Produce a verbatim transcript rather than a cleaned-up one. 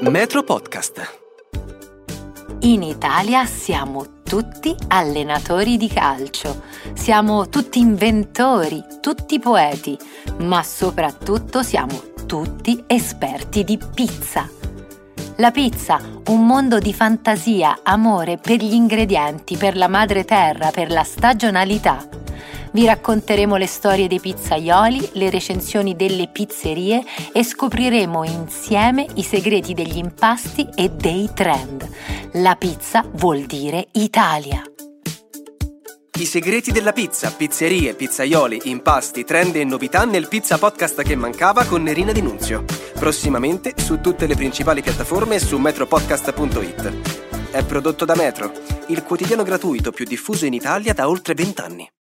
Metro Podcast. In Italia siamo tutti allenatori di calcio, siamo tutti inventori, tutti poeti, ma soprattutto siamo tutti esperti di pizza. La pizza, un mondo di fantasia, amore per gli ingredienti, per la madre terra, per la stagionalità. Vi racconteremo le storie dei pizzaioli, le recensioni delle pizzerie e scopriremo insieme i segreti degli impasti e dei trend. La pizza vuol dire Italia. I segreti della pizza, pizzerie, pizzaioli, impasti, trend e novità nel Pizza Podcast che mancava con Nerina Di Nunzio. Prossimamente su tutte le principali piattaforme e su metropodcast punto it. È prodotto da Metro, il quotidiano gratuito più diffuso in Italia da oltre vent'anni.